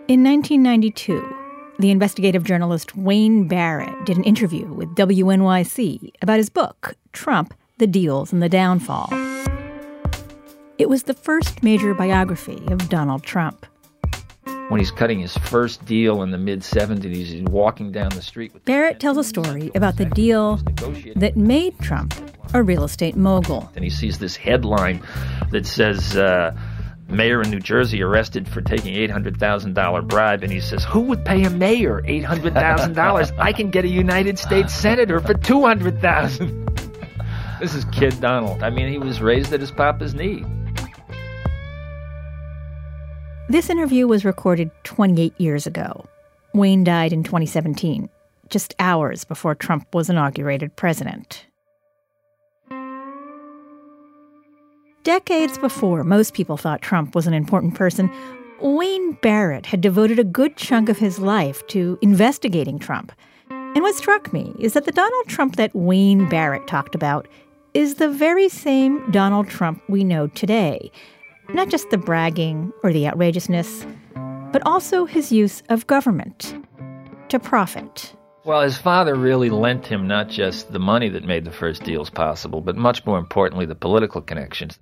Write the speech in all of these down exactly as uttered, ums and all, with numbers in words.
In nineteen ninety-two, the investigative journalist Wayne Barrett did an interview with W N Y C about his book, Trump, The Deals and the Downfall. It was the first major biography of Donald Trump. When he's cutting his first deal in the mid-seventies, he's walking down the street with... Barrett tells a story about the deal that made Trump a real estate mogul. And he sees this headline that says, uh, mayor in New Jersey arrested for taking eight hundred thousand dollars bribe. And he says, who would pay a mayor eight hundred thousand dollars? I can get a United States senator for two hundred thousand dollars. This is Kid Donald. I mean, he was raised at his papa's knee. This interview was recorded twenty-eight years ago. Wayne died in twenty seventeen, just hours before Trump was inaugurated president. Decades before most people thought Trump was an important person, Wayne Barrett had devoted a good chunk of his life to investigating Trump. And what struck me is that the Donald Trump that Wayne Barrett talked about is the very same Donald Trump we know today. Not just the bragging or the outrageousness, but also his use of government to profit. Well, his father really lent him not just the money that made the first deals possible, but much more importantly, the political connections.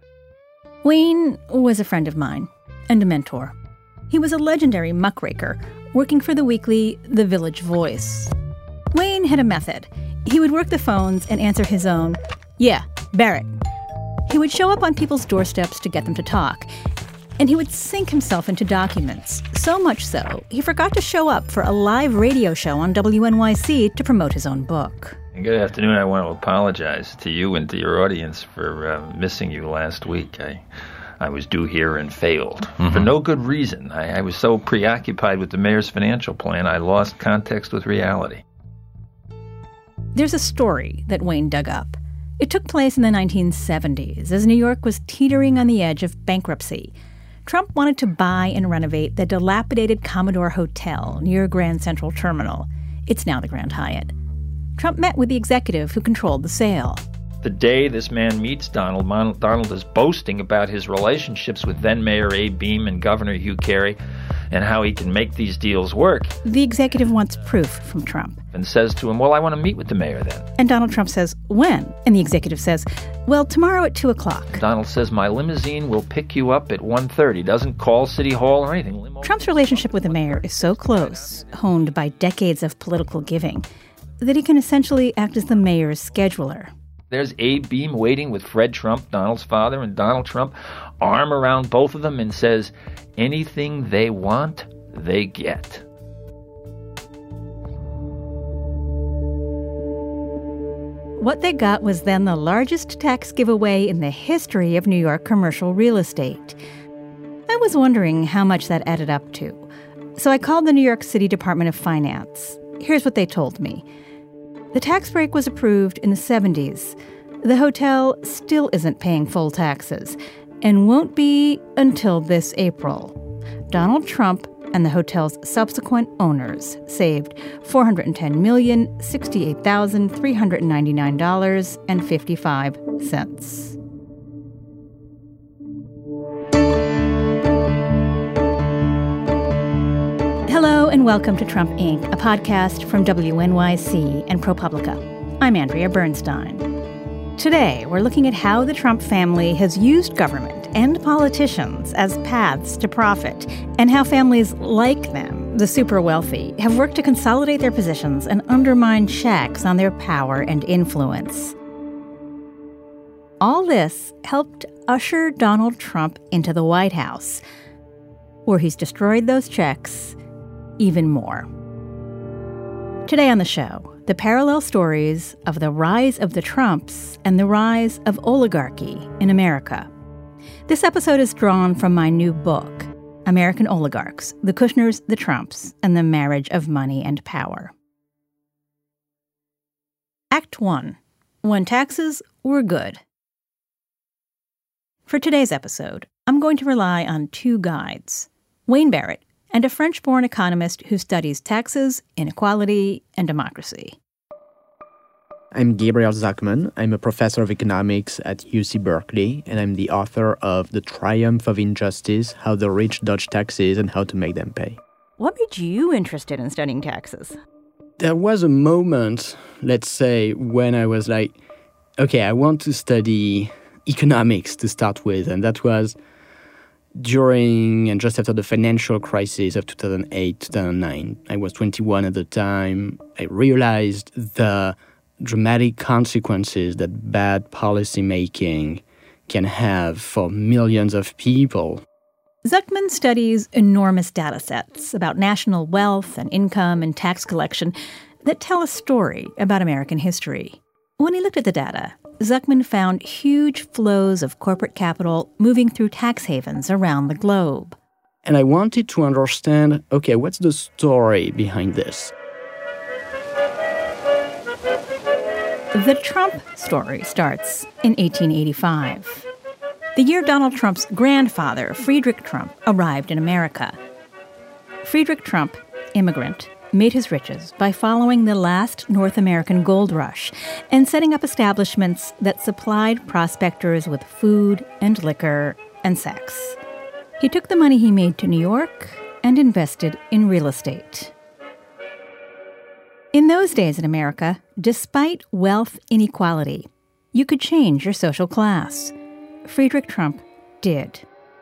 Wayne was a friend of mine and a mentor. He was a legendary muckraker working for the weekly The Village Voice. Wayne had a method. He would work the phones and answer his own, "Yeah, Barrett." He would show up on people's doorsteps to get them to talk, and he would sink himself into documents, so much so he forgot to show up for a live radio show on W N Y C to promote his own book. Good afternoon. I want to apologize to you and to your audience for uh, missing you last week. I I was due here and failed, mm-hmm. for no good reason. I, I was so preoccupied with the mayor's financial plan, I lost context with reality. There's a story that Wayne dug up. It took place in the nineteen seventies as New York was teetering on the edge of bankruptcy. Trump wanted to buy and renovate the dilapidated Commodore Hotel near Grand Central Terminal. It's now the Grand Hyatt. Trump met with the executive who controlled the sale. The day this man meets Donald, Donald is boasting about his relationships with then-Mayor Abe Beame and Governor Hugh Carey and how he can make these deals work. The executive wants proof from Trump. And says to him, well, I want to meet with the mayor then. And Donald Trump says, when? And the executive says, well, tomorrow at two o'clock. Donald says, my limousine will pick you up at one thirty. Doesn't call City Hall or anything. Limo- Trump's relationship with the mayor is so close, honed by decades of political giving, that he can essentially act as the mayor's scheduler. There's Abe Beame waiting with Fred Trump, Donald's father, and Donald Trump, arm around both of them, and says, anything they want, they get. What they got was then the largest tax giveaway in the history of New York commercial real estate. I was wondering how much that added up to. So I called the New York City Department of Finance. Here's what they told me. The tax break was approved in the seventies. The hotel still isn't paying full taxes and won't be until this April. Donald Trump and the hotel's subsequent owners saved four hundred ten million dollars, sixty-eight thousand, three hundred ninety-nine dollars and fifty-five cents. Hello and welcome to Trump Incorporated, a podcast from W N Y C and ProPublica. I'm Andrea Bernstein. Today, we're looking at how the Trump family has used government and politicians as paths to profit, and how families like them, the super wealthy, have worked to consolidate their positions and undermine checks on their power and influence. All this helped usher Donald Trump into the White House, where he's destroyed those checks even more. Today on the show, the parallel stories of the rise of the Trumps and the rise of oligarchy in America. This episode is drawn from my new book, American Oligarchs, The Kushners, the Trumps, and the Marriage of Money and Power. Act one, When Taxes Were Good. For today's episode, I'm going to rely on two guides, Wayne Barrett and a French-born economist who studies taxes, inequality, and democracy. I'm Gabriel Zucman. I'm a professor of economics at U C Berkeley, and I'm the author of The Triumph of Injustice, How the Rich Dodge Taxes and How to Make Them Pay. What made you interested in studying taxes? There was a moment, let's say, when I was like, okay, I want to study economics to start with. And that was during and just after the financial crisis of two thousand eight, two thousand nine. I was twenty-one at the time. I realized the dramatic consequences that bad policy making can have for millions of people. Zucman studies enormous data sets about national wealth and income and tax collection that tell a story about American history. When he looked at the data, Zucman found huge flows of corporate capital moving through tax havens around the globe. And I wanted to understand, okay, what's the story behind this? The Trump story starts in eighteen eighty-five. The year Donald Trump's grandfather, Friedrich Trump, arrived in America. Friedrich Trump, immigrant, made his riches by following the last North American gold rush and setting up establishments that supplied prospectors with food and liquor and sex. He took the money he made to New York and invested in real estate. In those days in America, despite wealth inequality, you could change your social class. Friedrich Trump did.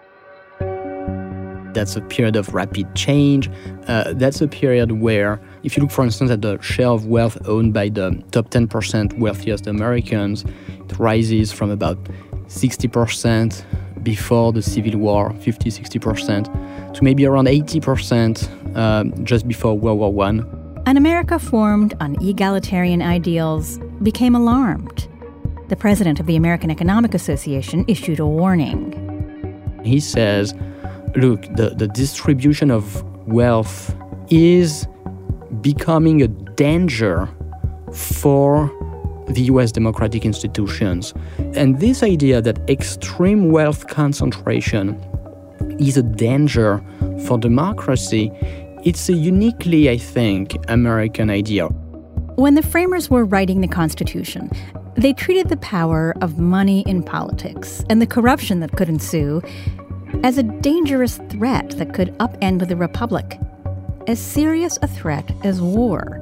That's a period of rapid change. Uh, that's a period where, if you look, for instance, at the share of wealth owned by the top ten percent wealthiest Americans, it rises from about sixty percent before the Civil War, fifty, sixty percent, to maybe around eighty percent um, just before World War One. An America formed on egalitarian ideals became alarmed. The president of the American Economic Association issued a warning. He says, look, the, the distribution of wealth is becoming a danger for the U S democratic institutions. And this idea that extreme wealth concentration is a danger for democracy, it's a uniquely, I think, American idea. When the framers were writing the Constitution, they treated the power of money in politics and the corruption that could ensue as a dangerous threat that could upend the republic, as serious a threat as war.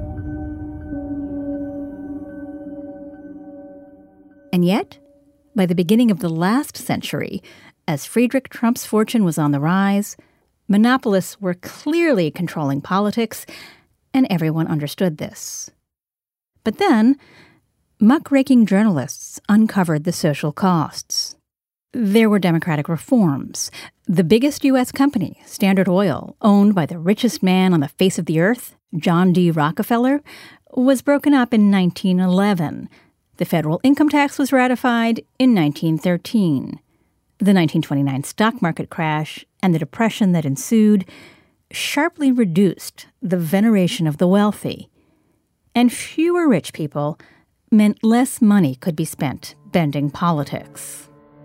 And yet, by the beginning of the last century, as Friedrich Trump's fortune was on the rise, monopolists were clearly controlling politics, and everyone understood this. But then, muckraking journalists uncovered the social costs. There were democratic reforms. The biggest U S company, Standard Oil, owned by the richest man on the face of the earth, John D. Rockefeller, was broken up in nineteen eleven. The federal income tax was ratified in nineteen thirteen. The nineteen twenty-nine stock market crash and the depression that ensued sharply reduced the veneration of the wealthy. And fewer rich people meant less money could be spent bending politics.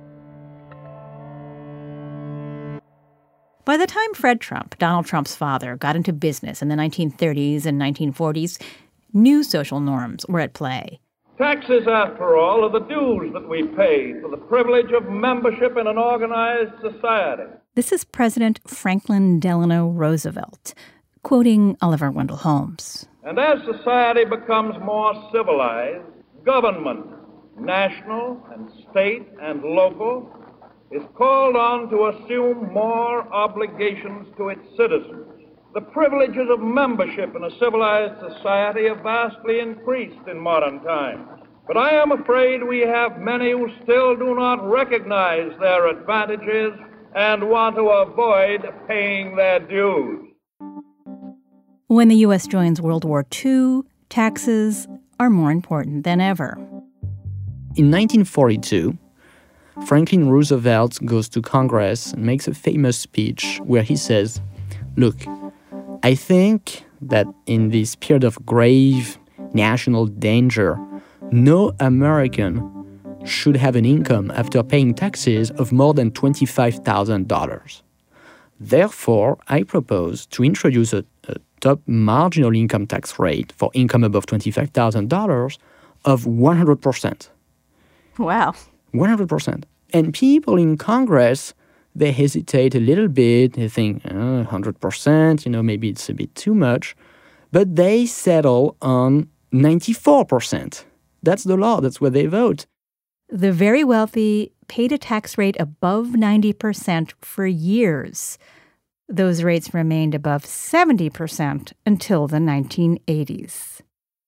By the time Fred Trump, Donald Trump's father, got into business in the nineteen thirties and nineteen forties, new social norms were at play. Taxes, after all, are the dues that we pay for the privilege of membership in an organized society. This is President Franklin Delano Roosevelt, quoting Oliver Wendell Holmes. And as society becomes more civilized, government, national and state and local, is called on to assume more obligations to its citizens. The privileges of membership in a civilized society have vastly increased in modern times. But I am afraid we have many who still do not recognize their advantages and want to avoid paying their dues. When the U S joins World War Two, taxes are more important than ever. In nineteen forty-two, Franklin Roosevelt goes to Congress and makes a famous speech where he says, look, I think that in this period of grave national danger, no American should have an income after paying taxes of more than twenty-five thousand dollars. Therefore, I propose to introduce a, a top marginal income tax rate for income above twenty-five thousand dollars of one hundred percent. Wow. one hundred percent. And people in Congress, they hesitate a little bit. They think, oh, one hundred percent, you know, maybe it's a bit too much. But they settle on ninety-four percent. That's the law. That's what they vote. The very wealthy paid a tax rate above ninety percent for years. Those rates remained above seventy percent until the nineteen eighties.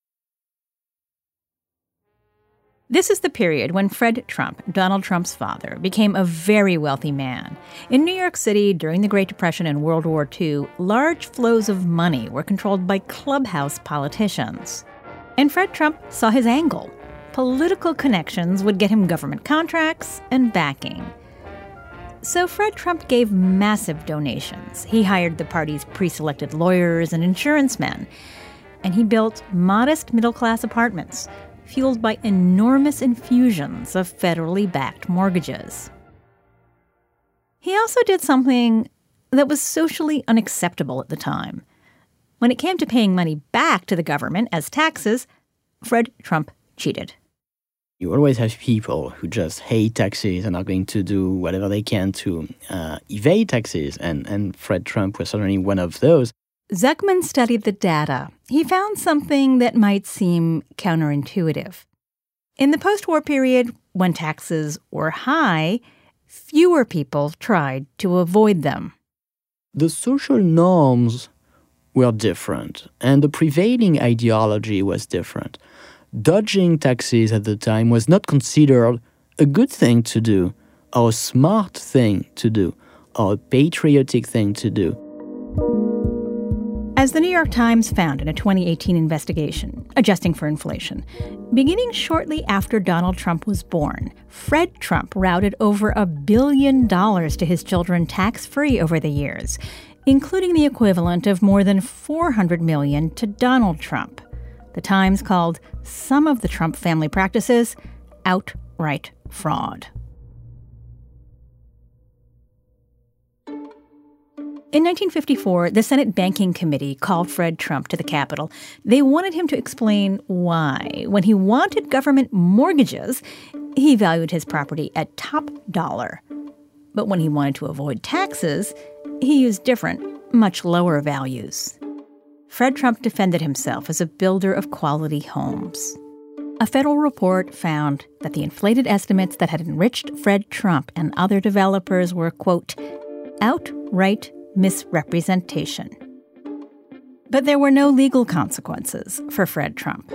This is the period when Fred Trump, Donald Trump's father, became a very wealthy man. In New York City, during the Great Depression and World War Two, large flows of money were controlled by clubhouse politicians. And Fred Trump saw his angle. Political connections would get him government contracts and backing. So Fred Trump gave massive donations. He hired the party's pre-selected lawyers and insurance men. And he built modest middle-class apartments, fueled by enormous infusions of federally backed mortgages. He also did something that was socially unacceptable at the time. When it came to paying money back to the government as taxes, Fred Trump cheated. You always have people who just hate taxes and are going to do whatever they can to uh, evade taxes, and, and Fred Trump was certainly one of those. Zucman studied the data. He found something that might seem counterintuitive. In the post-war period, when taxes were high, fewer people tried to avoid them. The social norms were different, and the prevailing ideology was different. Dodging taxes at the time was not considered a good thing to do, or a smart thing to do, or a patriotic thing to do. As the New York Times found in a twenty eighteen investigation, adjusting for inflation, beginning shortly after Donald Trump was born, Fred Trump routed over a billion dollars to his children tax-free over the years, including the equivalent of more than four hundred million dollars to Donald Trump. The Times called some of the Trump family practices outright fraud. In nineteen fifty-four, the Senate Banking Committee called Fred Trump to the Capitol. They wanted him to explain why, when he wanted government mortgages, he valued his property at top dollar. But when he wanted to avoid taxes, he used different, much lower values. Fred Trump defended himself as a builder of quality homes. A federal report found that the inflated estimates that had enriched Fred Trump and other developers were, quote, outright misrepresentation. But there were no legal consequences for Fred Trump.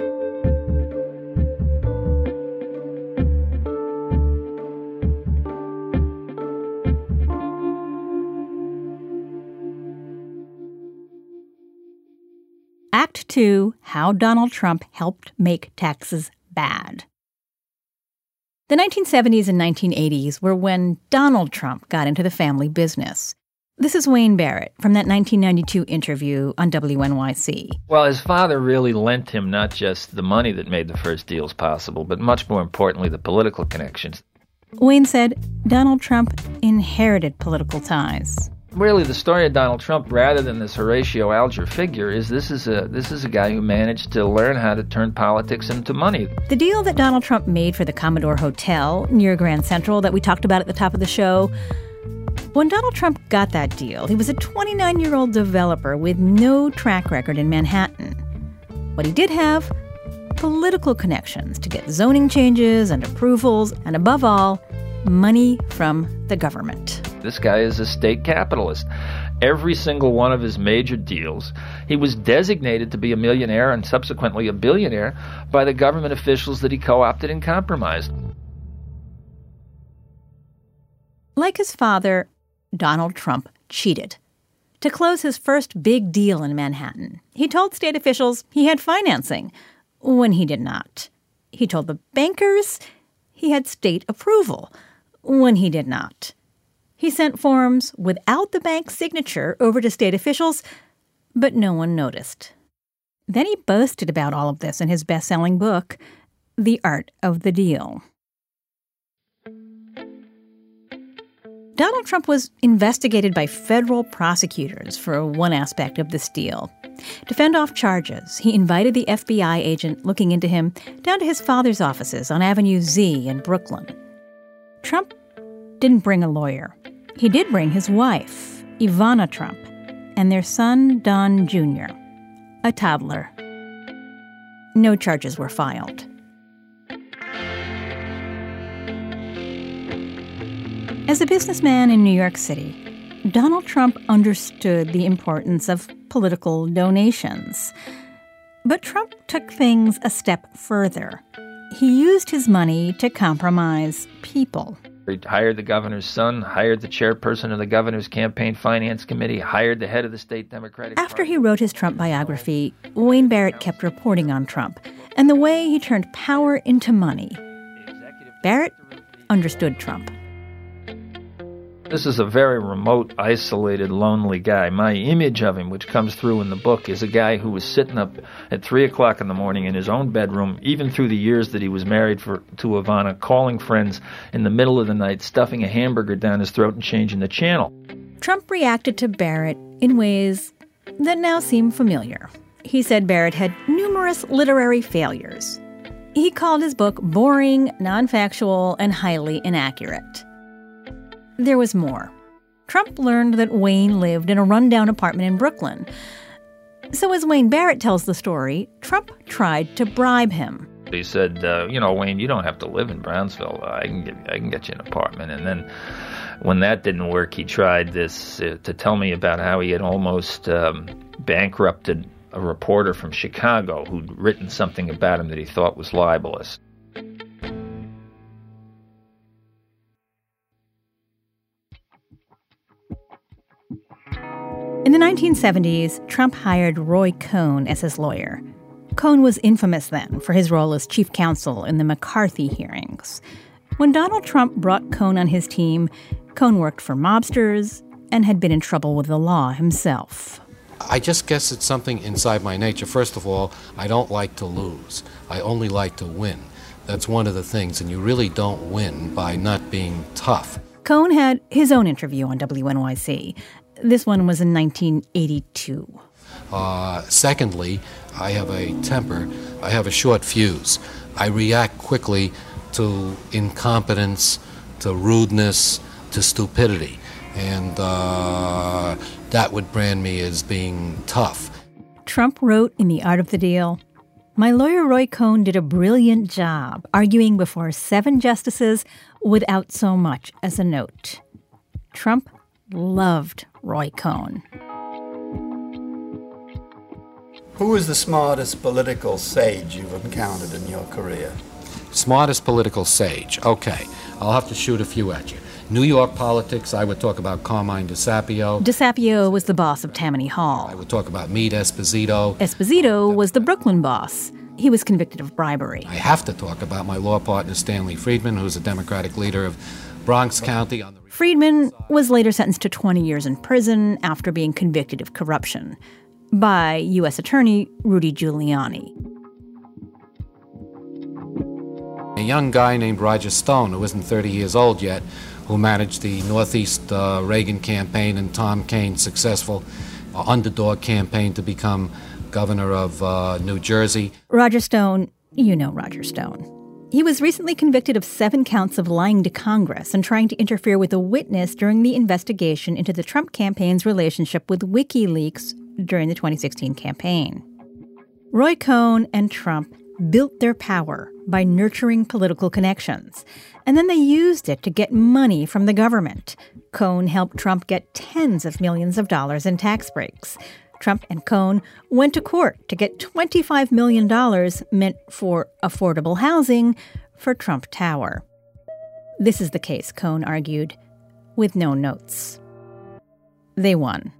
Act two, How Donald Trump Helped Make Taxes Bad. The nineteen seventies and nineteen eighties were when Donald Trump got into the family business. This is Wayne Barrett from that nineteen ninety-two interview on W N Y C. Well, his father really lent him not just the money that made the first deals possible, but much more importantly, the political connections. Wayne said Donald Trump inherited political ties. Really, the story of Donald Trump, rather than this Horatio Alger figure, is this is a this is a guy who managed to learn how to turn politics into money. The deal that Donald Trump made for the Commodore Hotel near Grand Central that we talked about at the top of the show, when Donald Trump got that deal, he was a twenty-nine-year-old developer with no track record in Manhattan. What he did have, political connections to get zoning changes and approvals, and above all, money from the government. This guy is a state capitalist. Every single one of his major deals, he was designated to be a millionaire and subsequently a billionaire by the government officials that he co-opted and compromised. Like his father, Donald Trump cheated. To close his first big deal in Manhattan, he told state officials he had financing, when he did not. He told the bankers he had state approval, when he did not. He sent forms without the bank's signature over to state officials, but no one noticed. Then he boasted about all of this in his best-selling book, The Art of the Deal. Donald Trump was investigated by federal prosecutors for one aspect of this deal. To fend off charges, he invited the F B I agent looking into him down to his father's offices on Avenue Z in Brooklyn. Trump didn't bring a lawyer. He did bring his wife, Ivana Trump, and their son, Don Junior, a toddler. No charges were filed. As a businessman in New York City, Donald Trump understood the importance of political donations. But Trump took things a step further. He used his money to compromise people. He hired the governor's son, hired the chairperson of the governor's campaign finance committee, hired the head of the state Democratic Party. After he wrote his Trump biography, Wayne Barrett kept reporting on Trump and the way he turned power into money. Barrett understood Trump. This is a very remote, isolated, lonely guy. My image of him, which comes through in the book, is a guy who was sitting up at three o'clock in the morning in his own bedroom, even through the years that he was married for, to Ivana, calling friends in the middle of the night, stuffing a hamburger down his throat and changing the channel. Trump reacted to Barrett in ways that now seem familiar. He said Barrett had numerous literary failures. He called his book boring, non-factual, and highly inaccurate. There was more. Trump learned that Wayne lived in a rundown apartment in Brooklyn. So as Wayne Barrett tells the story, Trump tried to bribe him. He said, uh, you know, Wayne, you don't have to live in Brownsville. Uh, I can give you, I can get you an apartment. And then when that didn't work, he tried this uh, to tell me about how he had almost um, bankrupted a reporter from Chicago who'd written something about him that he thought was libelous. In the nineteen seventies, Trump hired Roy Cohn as his lawyer. Cohn was infamous then for his role as chief counsel in the McCarthy hearings. When Donald Trump brought Cohn on his team, Cohn worked for mobsters and had been in trouble with the law himself. I just guess it's something inside my nature. First of all, I don't like to lose. I only like to win. That's one of the things, and you really don't win by not being tough. Cohn had his own interview on W N Y C. This one was in nineteen eighty-two. Uh, secondly, I have a temper. I have a short fuse. I react quickly to incompetence, to rudeness, to stupidity. And uh, that would brand me as being tough. Trump wrote in The Art of the Deal, "My lawyer Roy Cohn did a brilliant job arguing before seven justices without so much as a note." Trump loved Roy Cohn. Who is the smartest political sage you've encountered in your career? Smartest political sage. Okay, I'll have to shoot a few at you. New York politics, I would talk about Carmine DeSapio. DeSapio was the boss of Tammany Hall. I would talk about Meade Esposito. Esposito was the Brooklyn boss. He was convicted of bribery. I have to talk about my law partner, Stanley Friedman, who's a Democratic leader of Bronx County. On the Friedman was later sentenced to twenty years in prison after being convicted of corruption by U S Attorney Rudy Giuliani. A young guy named Roger Stone, who isn't thirty years old yet, who managed the Northeast uh, Reagan campaign and Tom Kane's successful uh, underdog campaign to become governor of uh, New Jersey. Roger Stone, you know Roger Stone. He was recently convicted of seven counts of lying to Congress and trying to interfere with a witness during the investigation into the Trump campaign's relationship with WikiLeaks during the twenty sixteen campaign. Roy Cohn and Trump built their power by nurturing political connections, and then they used it to get money from the government. Cohn helped Trump get tens of millions of dollars in tax breaks. Trump and Cohn went to court to get twenty-five million dollars meant for affordable housing for Trump Tower. This is the case, Cohn argued, with no notes. They won.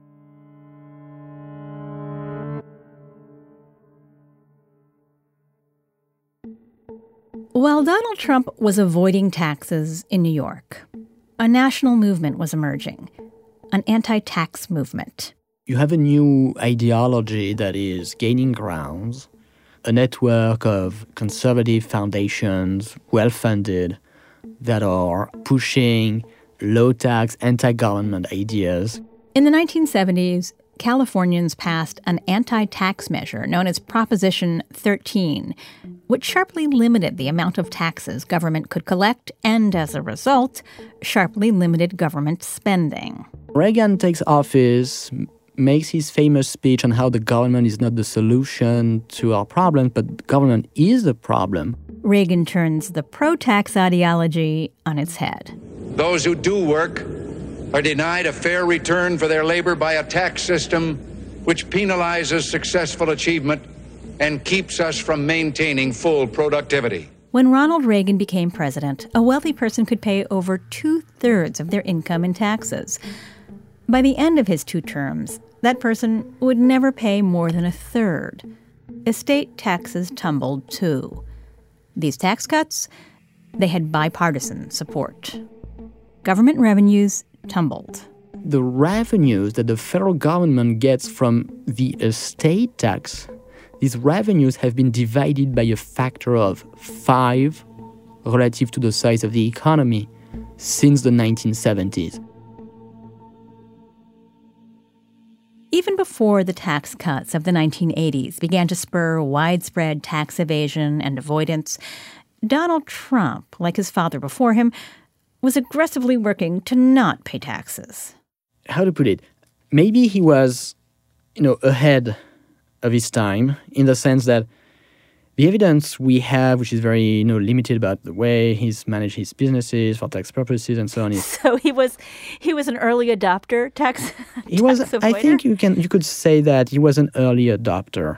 While Donald Trump was avoiding taxes in New York, a national movement was emerging, an anti-tax movement. You have a new ideology that is gaining grounds, a network of conservative foundations, well-funded, that are pushing low-tax, anti-government ideas. In the nineteen seventies, Californians passed an anti-tax measure known as Proposition thirteen, which sharply limited the amount of taxes government could collect and, as a result, sharply limited government spending. Reagan takes office makes his famous speech on how the government is not the solution to our problem, but government is the problem. Reagan turns the pro-tax ideology on its head. Those who do work are denied a fair return for their labor by a tax system which penalizes successful achievement and keeps us from maintaining full productivity. When Ronald Reagan became president, a wealthy person could pay over two-thirds of their income in taxes. By the end of his two terms, that person would never pay more than a third. Estate taxes tumbled, too. These tax cuts, they had bipartisan support. Government revenues tumbled. The revenues that the federal government gets from the estate tax, these revenues have been divided by a factor of five relative to the size of the economy since the nineteen seventies. Even before the tax cuts of the nineteen eighties began to spur widespread tax evasion and avoidance, Donald Trump, like his father before him, was aggressively working to not pay taxes. How to put it? Maybe he was, you know, ahead of his time in the sense that the evidence we have, which is very, you know, limited about the way he's managed his businesses for tax purposes and so on. Is, so he was he was an early adopter, tax. He tax was. avoider? I think you can you could say that he was an early adopter.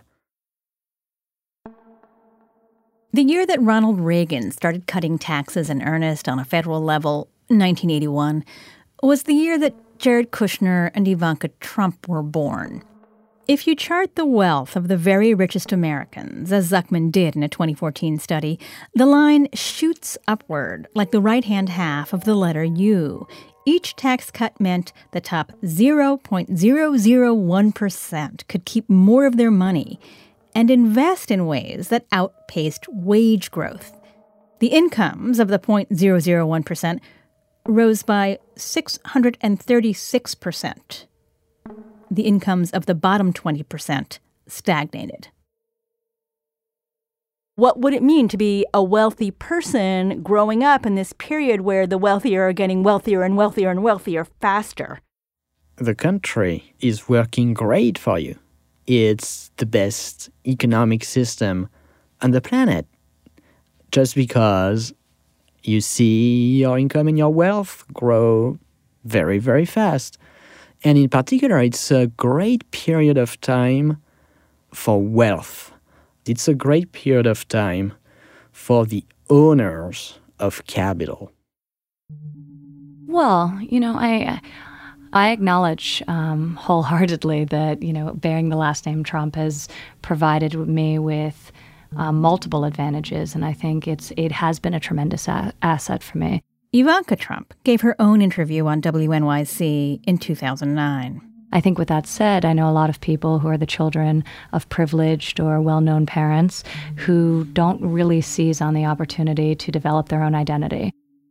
The year that Ronald Reagan started cutting taxes in earnest on a federal level, nineteen eighty-one, was the year that Jared Kushner and Ivanka Trump were born. If you chart the wealth of the very richest Americans, as Zuckman did in a twenty fourteen study, the line shoots upward like the right-hand half of the letter U. Each tax cut meant the top zero point zero zero one percent could keep more of their money and invest in ways that outpaced wage growth. The incomes of the zero point zero zero one percent rose by six hundred thirty-six percent. The incomes of the bottom twenty percent stagnated. What would it mean to be a wealthy person growing up in this period where the wealthier are getting wealthier and wealthier and wealthier faster? The country is working great for you. It's the best economic system on the planet. Just because you see your income and your wealth grow very, very fast. And in particular, it's a great period of time for wealth. It's a great period of time for the owners of capital. Well, you know, I I acknowledge um, wholeheartedly that, you know, bearing the last name Trump has provided me with uh, multiple advantages, and I think it's it has been a tremendous a- asset for me. Ivanka Trump gave her own interview on W N Y C in two thousand nine. I think with that said, I know a lot of people who are the children of privileged or well-known parents who don't really seize on the opportunity to develop their own identity.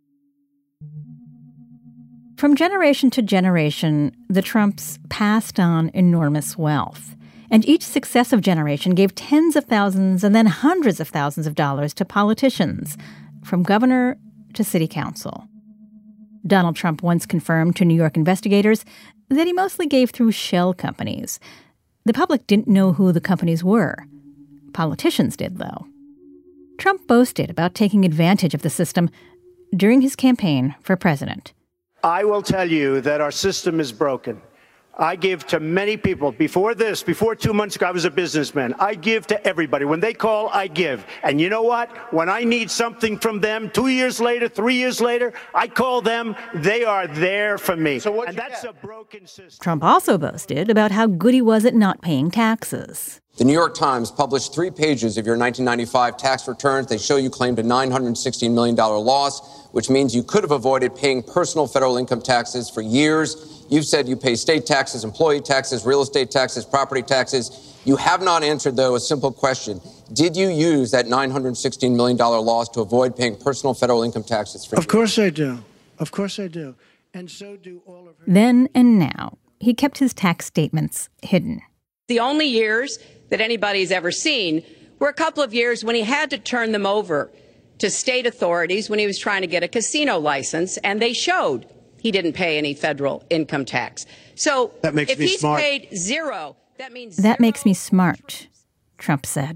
From generation to generation, the Trumps passed on enormous wealth. And each successive generation gave tens of thousands and then hundreds of thousands of dollars to politicians, from governor to city council. Donald Trump once confirmed to New York investigators that he mostly gave through shell companies. The public didn't know who the companies were. Politicians did, though. Trump boasted about taking advantage of the system during his campaign for president. I will tell you that our system is broken. I give to many people. Before this, before two months ago, I was a businessman. I give to everybody. When they call, I give. And you know what? When I need something from them, two years later, three years later, I call them. They are there for me. So and that's get? a broken system. Trump also boasted about how good he was at not paying taxes. The New York Times published three pages of your nineteen ninety-five tax returns. They show you claimed a nine hundred sixteen million dollars loss, which means you could have avoided paying personal federal income taxes for years. You've said you pay state taxes, employee taxes, real estate taxes, property taxes. You have not answered, though, a simple question. Did you use that nine hundred sixteen million dollars loss to avoid paying personal federal income taxes for years? Of course I do. Of course I do. And so do all of her. Then and now, he kept his tax statements hidden. The only years that anybody's ever seen were a couple of years when he had to turn them over to state authorities when he was trying to get a casino license, and they showed he didn't pay any federal income tax. So that makes if me he's smart. paid zero, that means That makes me smart, Trump said.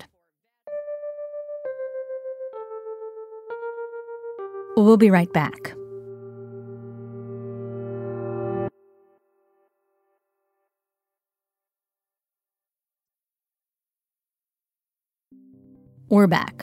We'll be right back. We're back.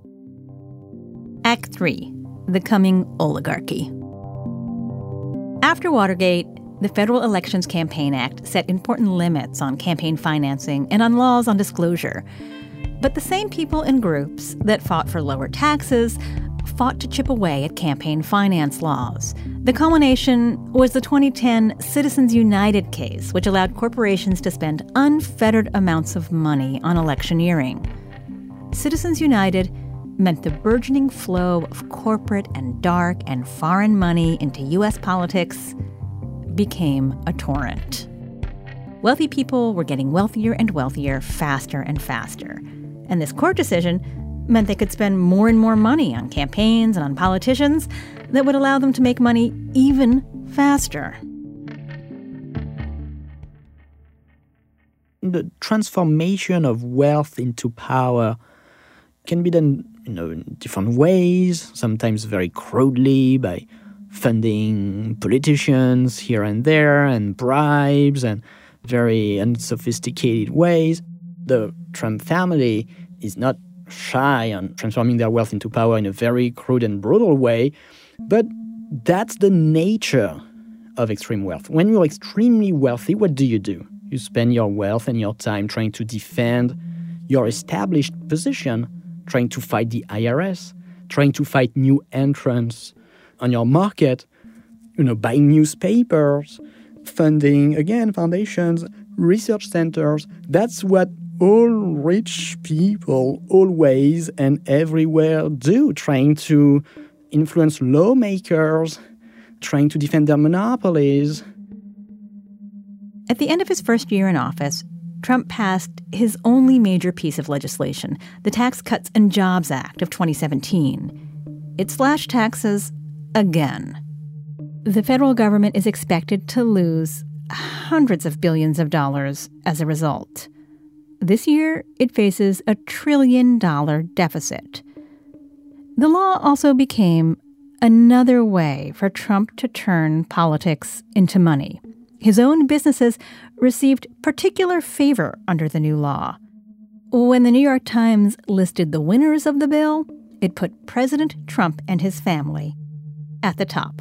Act three, the coming oligarchy. After Watergate, the Federal Elections Campaign Act set important limits on campaign financing and on laws on disclosure. But the same people and groups that fought for lower taxes fought to chip away at campaign finance laws. The culmination was the twenty ten Citizens United case, which allowed corporations to spend unfettered amounts of money on electioneering. Citizens United meant the burgeoning flow of corporate and dark and foreign money into U S politics became a torrent. Wealthy people were getting wealthier and wealthier faster and faster. And this court decision meant they could spend more and more money on campaigns and on politicians that would allow them to make money even faster. The transformation of wealth into power can be done, you know, in different ways, sometimes very crudely by funding politicians here and there and bribes and very unsophisticated ways. The Trump family is not shy on transforming their wealth into power in a very crude and brutal way, but that's the nature of extreme wealth. When you're extremely wealthy, what do you do? You spend your wealth and your time trying to defend your established position, trying to fight the I R S, trying to fight new entrants on your market, you know, buying newspapers, funding, again, foundations, research centers. That's what all rich people always and everywhere do, trying to influence lawmakers, trying to defend their monopolies. At the end of his first year in office, Trump passed his only major piece of legislation, the Tax Cuts and Jobs Act of twenty seventeen. It slashed taxes again. The federal government is expected to lose hundreds of billions of dollars as a result. This year, it faces a trillion dollar deficit. The law also became another way for Trump to turn politics into money. His own businesses received particular favor under the new law. When the New York Times listed the winners of the bill, it put President Trump and his family at the top.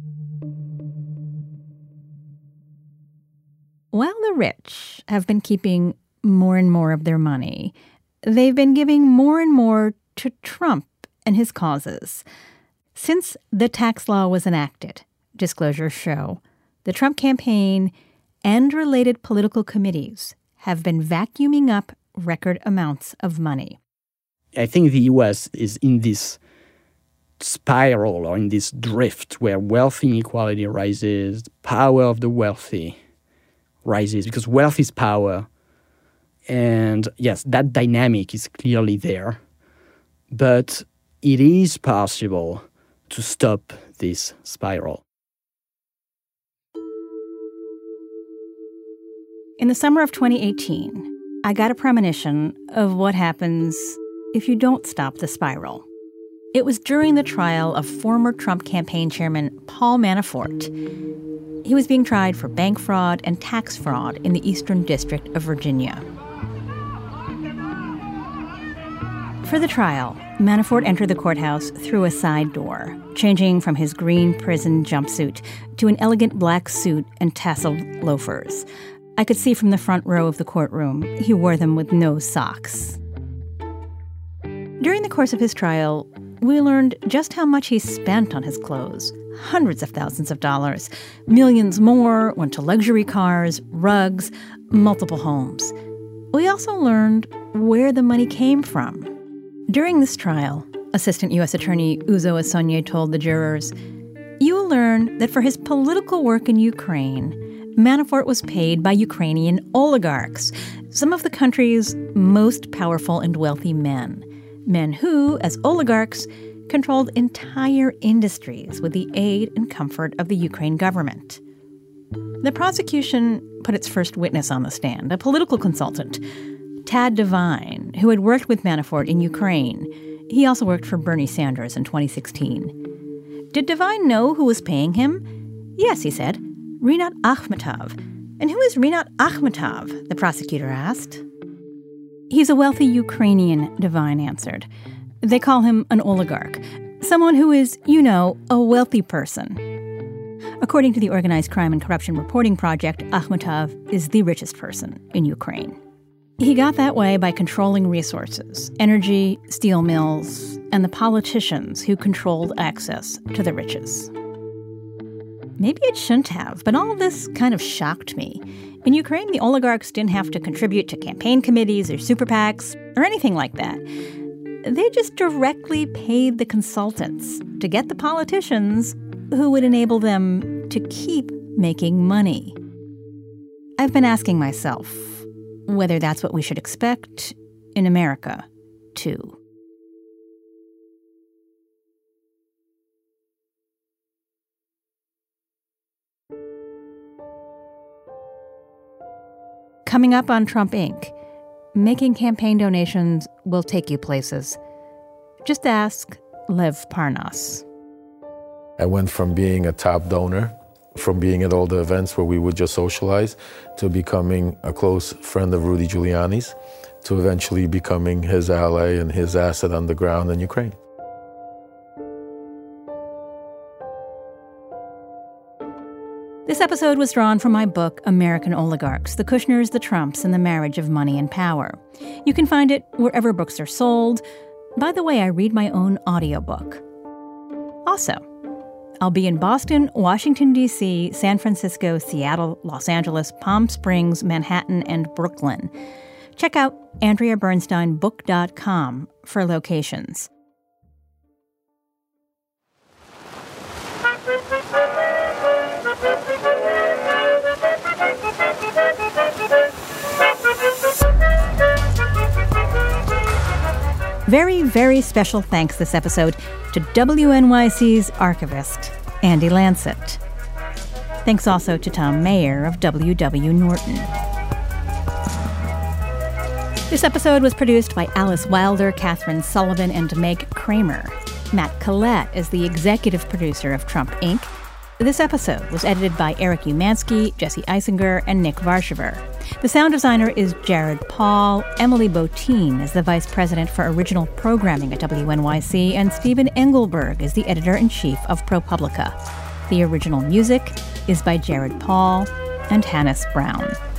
While the rich have been keeping more and more of their money, they've been giving more and more to Trump and his causes. Since the tax law was enacted, disclosures show, the Trump campaign and related political committees have been vacuuming up record amounts of money. I think the U S is in this spiral or in this drift where wealth inequality rises, power of the wealthy rises, because wealth is power. And yes, that dynamic is clearly there. But it is possible to stop this spiral. In the summer of twenty eighteen, I got a premonition of what happens if you don't stop the spiral. It was during the trial of former Trump campaign chairman Paul Manafort. He was being tried for bank fraud and tax fraud in the Eastern District of Virginia. For the trial, Manafort entered the courthouse through a side door, changing from his green prison jumpsuit to an elegant black suit and tasseled loafers. I could see from the front row of the courtroom he wore them with no socks. During the course of his trial, we learned just how much he spent on his clothes. Hundreds of thousands of dollars. Millions more went to luxury cars, rugs, multiple homes. We also learned where the money came from. During this trial, Assistant U S Attorney Uzo Asonye told the jurors, "You will learn that for his political work in Ukraine, Manafort was paid by Ukrainian oligarchs, some of the country's most powerful and wealthy men. Men who, as oligarchs, controlled entire industries with the aid and comfort of the Ukraine government. The prosecution put its first witness on the stand, a political consultant, Tad Devine, who had worked with Manafort in Ukraine. He also worked for Bernie Sanders in twenty sixteen. Did Devine know who was paying him? Yes, he said, Rinat Akhmetov. And who is Rinat Akhmetov? The prosecutor asked. He's a wealthy Ukrainian, Devine answered. They call him an oligarch, someone who is, you know, a wealthy person. According to the Organized Crime and Corruption Reporting Project, Akhmetov is the richest person in Ukraine. He got that way by controlling resources, energy, steel mills, and the politicians who controlled access to the riches. Maybe it shouldn't have, but all of this kind of shocked me. In Ukraine, the oligarchs didn't have to contribute to campaign committees or super PACs or anything like that. They just directly paid the consultants to get the politicians who would enable them to keep making money. I've been asking myself whether that's what we should expect in America, too. Coming up on Trump Incorporated, making campaign donations will take you places. Just ask Lev Parnas. I went from being a top donor, from being at all the events where we would just socialize, to becoming a close friend of Rudy Giuliani's, to eventually becoming his ally and his asset on the ground in Ukraine. This episode was drawn from my book, American Oligarchs, The Kushners, the Trumps, and the Marriage of Money and Power. You can find it wherever books are sold. By the way, I read my own audiobook. Also, I'll be in Boston, Washington, D C, San Francisco, Seattle, Los Angeles, Palm Springs, Manhattan, and Brooklyn. Check out Andrea Bernstein Book dot com for locations. Very, very special thanks this episode to W N Y C's archivist, Andy Lancet. Thanks also to Tom Mayer of W W Norton. This episode was produced by Alice Wilder, Catherine Sullivan, and Meg Kramer. Matt Collette is the executive producer of Trump Incorporated. This episode was edited by Eric Umansky, Jesse Eisinger, and Nick Varshaver. The sound designer is Jared Paul. Emily Botine is the vice president for original programming at W N Y C, and Stephen Engelberg is the editor-in-chief of ProPublica. The original music is by Jared Paul and Hannes Brown.